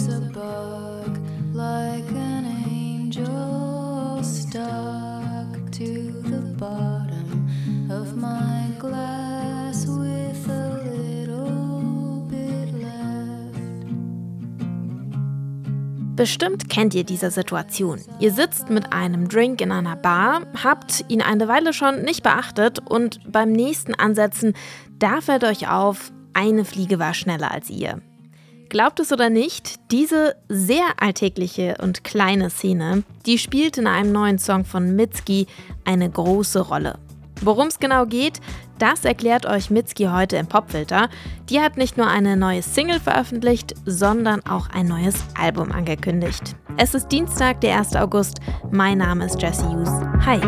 There's a bug like an angel stuck to the bottom of my glass with a little bit left. Bestimmt kennt ihr diese Situation. Ihr sitzt mit einem Drink in einer Bar, habt ihn eine Weile schon nicht beachtet und beim nächsten Ansetzen, da fällt euch auf, eine Fliege war schneller als ihr. Glaubt es oder nicht, diese sehr alltägliche und kleine Szene, die spielt in einem neuen Song von Mitski eine große Rolle. Worum es genau geht, das erklärt euch Mitski heute im Popfilter. Die hat nicht nur eine neue Single veröffentlicht, sondern auch ein neues Album angekündigt. Es ist Dienstag, der 1. August. Mein Name ist Jessie Hughes. Hi!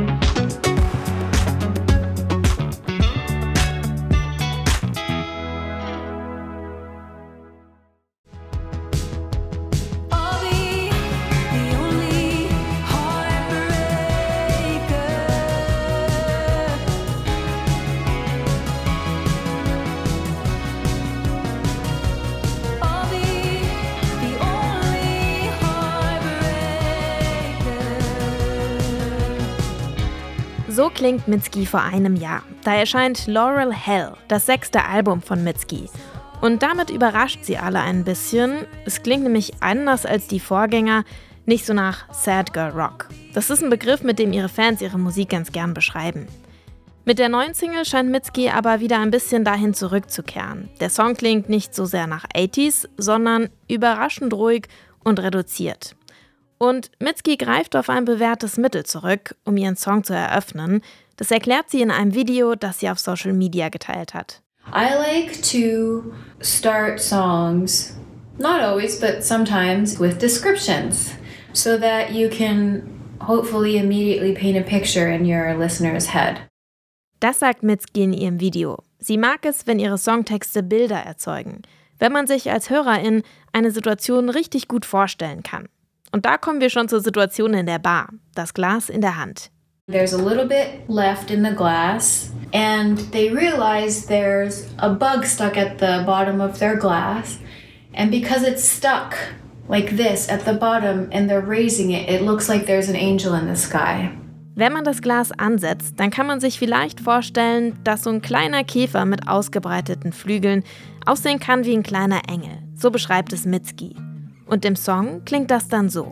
So klingt Mitski vor einem Jahr. Da erscheint Laurel Hell, das 6. Album von Mitski. Und damit überrascht sie alle ein bisschen. Es klingt nämlich anders als die Vorgänger, nicht so nach Sad Girl Rock. Das ist ein Begriff, mit dem ihre Fans ihre Musik ganz gern beschreiben. Mit der neuen Single scheint Mitski aber wieder ein bisschen dahin zurückzukehren. Der Song klingt nicht so sehr nach 80s, sondern überraschend ruhig und reduziert. Und Mitski greift auf ein bewährtes Mittel zurück, um ihren Song zu eröffnen. Das erklärt sie in einem Video, das sie auf Social Media geteilt hat. I like to start songs, not always, but sometimes, with descriptions, so that you can hopefully immediately paint a picture in your listener's head. Das sagt Mitski in ihrem Video. Sie mag es, wenn ihre Songtexte Bilder erzeugen, wenn man sich als Hörerin eine Situation richtig gut vorstellen kann. Und da kommen wir schon zur Situation in der Bar. Das Glas in der Hand. There's a little bit left in the glass, and they realize there's a bug stuck at the bottom of their glass. And because it's stuck like this at the bottom and they're raising it, it looks like there's an angel in the sky. Wenn man das Glas ansetzt, dann kann man sich vielleicht vorstellen, dass so ein kleiner Käfer mit ausgebreiteten Flügeln aussehen kann wie ein kleiner Engel. So beschreibt es Mitski. Und im Song klingt das dann so.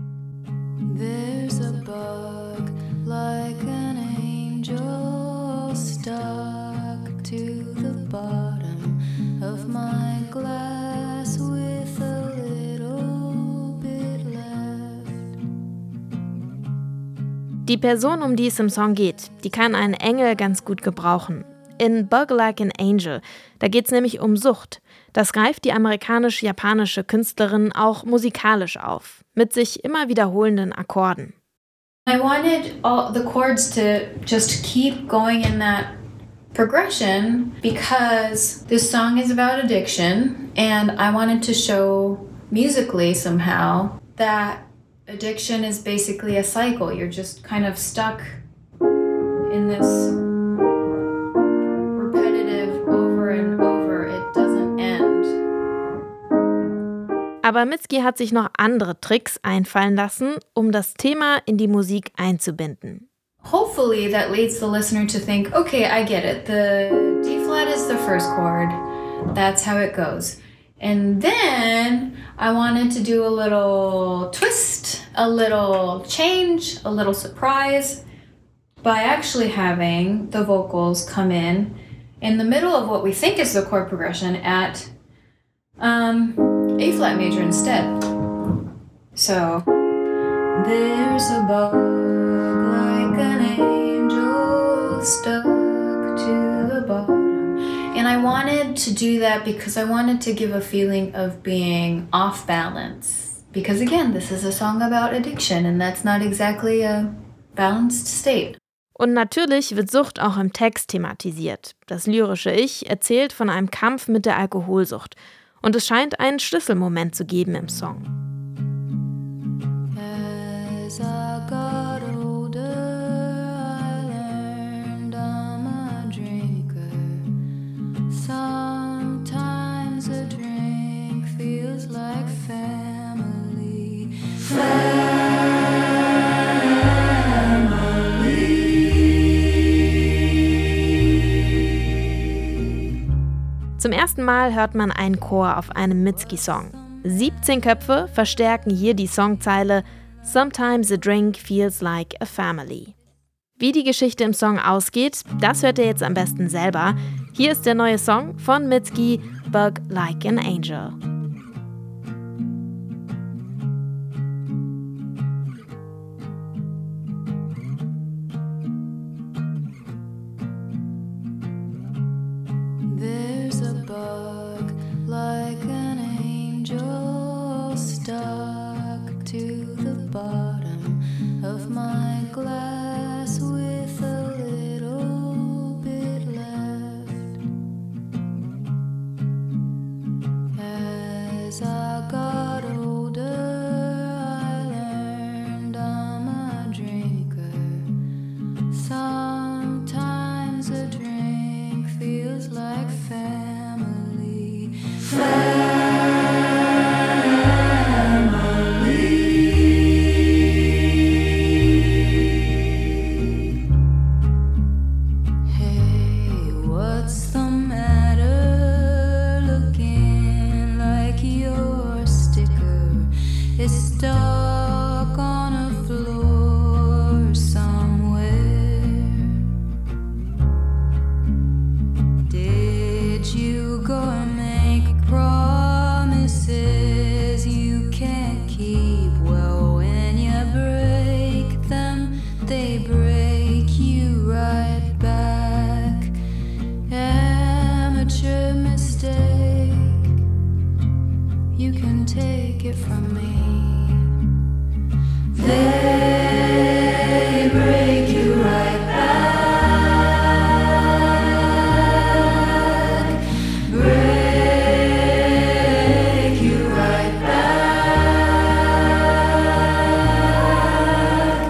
There's a bug like an angel stuck to the bottom of my glass with a little bit left. Die Person, um die es im Song geht, die kann einen Engel ganz gut gebrauchen. In Bug Like an Angel, da geht es nämlich um Sucht. Das greift die amerikanisch-japanische Künstlerin auch musikalisch auf, mit sich immer wiederholenden Akkorden. I wanted all the chords to just keep going in that progression because this song is about addiction, and I wanted to show musically somehow that addiction is basically a cycle. You're just kind of stuck in this repetitive over and over. It doesn't end. Aber Mitski hat sich noch andere Tricks einfallen lassen, um das Thema in die Musik einzubinden. Hopefully that leads the listener to think, okay, I get it. The D flat is the first chord. That's how it goes. And then I wanted to do a little twist, a little change, a little surprise by actually having the vocals come in the middle of what we think is the chord progression at A flat major instead. So there's a bug like an angel stuck to the bottom. And I wanted to do that because I wanted to give a feeling of being off balance. Because again, this is a song about addiction and that's not exactly a balanced state. Und natürlich wird Sucht auch im Text thematisiert. Das lyrische Ich erzählt von einem Kampf mit der Alkoholsucht. Und es scheint einen Schlüsselmoment zu geben im Song. As I got older, I learned I'm a drinker. Sometimes a drink feels like fantasy. Zum ersten Mal hört man einen Chor auf einem Mitski-Song. 17 Köpfe verstärken hier die Songzeile "Sometimes a drink feels like a family". Wie die Geschichte im Song ausgeht, das hört ihr jetzt am besten selber. Hier ist der neue Song von Mitski, Bug Like an Angel. There's a bug like an angel stuck to the bottom of my glass with a little bit left. As I got older, I learned I'm a drinker. Sometimes a drink feels like family. Hey, what's the matter? Looking like your sticker is stuck on a floor somewhere. Did you go and make promises you can't keep? Well, when you break them, they break you right back. Amateur mistake, you can take it from me. They break you right back. Break you right back.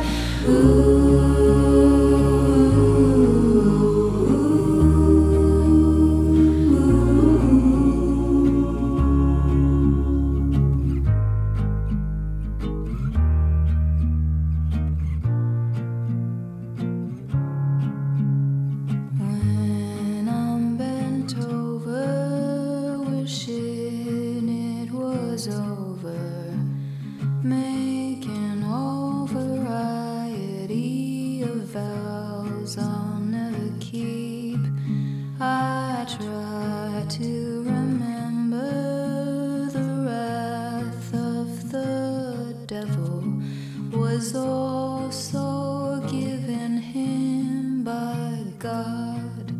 When I'm bent over, wishing it was over, making all variety of vows I'll never keep. I try to remember the wrath of the devil was also given him by God.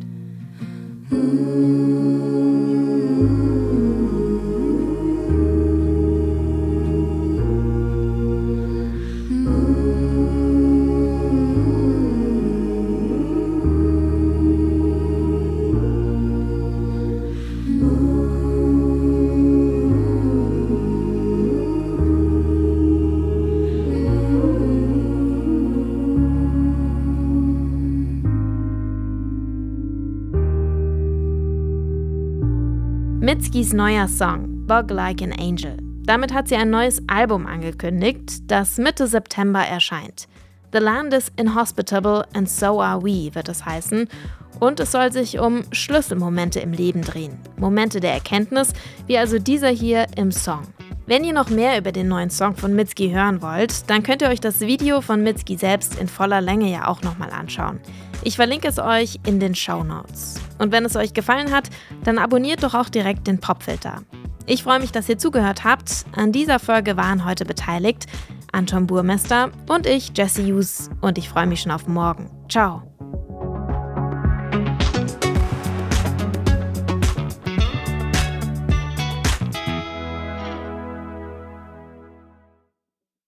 Mitskis neuer Song, Bug Like an Angel. Damit hat sie ein neues Album angekündigt, das Mitte September erscheint. The Land is Inhospitable and So Are We wird es heißen. Und es soll sich um Schlüsselmomente im Leben drehen. Momente der Erkenntnis, wie also dieser hier im Song. Wenn ihr noch mehr über den neuen Song von Mitski hören wollt, dann könnt ihr euch das Video von Mitski selbst in voller Länge ja auch nochmal anschauen. Ich verlinke es euch in den Shownotes. Und wenn es euch gefallen hat, dann abonniert doch auch direkt den Popfilter. Ich freue mich, dass ihr zugehört habt. An dieser Folge waren heute beteiligt Anton Burmester und ich, Jessie Hughes. Und ich freue mich schon auf morgen. Ciao.